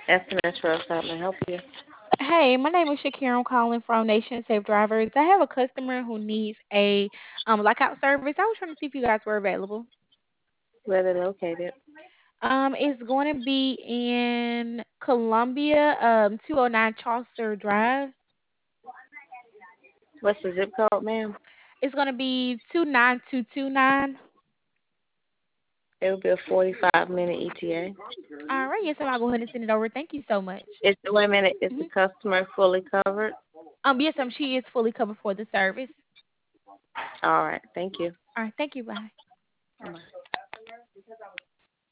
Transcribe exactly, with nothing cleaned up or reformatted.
S M S Trust, how may I help you? Hey, my name is Shakira. I'm calling from Nation Safe Drivers. I have a customer who needs a um lockout service. I was trying to see if you guys were available. Where they located? Um, it's going to be in Columbia, um, two oh nine Chaucer Drive. What's the zip code, ma'am? It's going to be two nine two two nine. It will be a forty-five minute E T A. All right, yes, I'm. I'll go ahead and send it over. Thank you so much. Is wait a minute, is the hmm customer fully covered? Um, yes, um, she is fully covered for the service. All right, thank you. All right, thank you. Bye.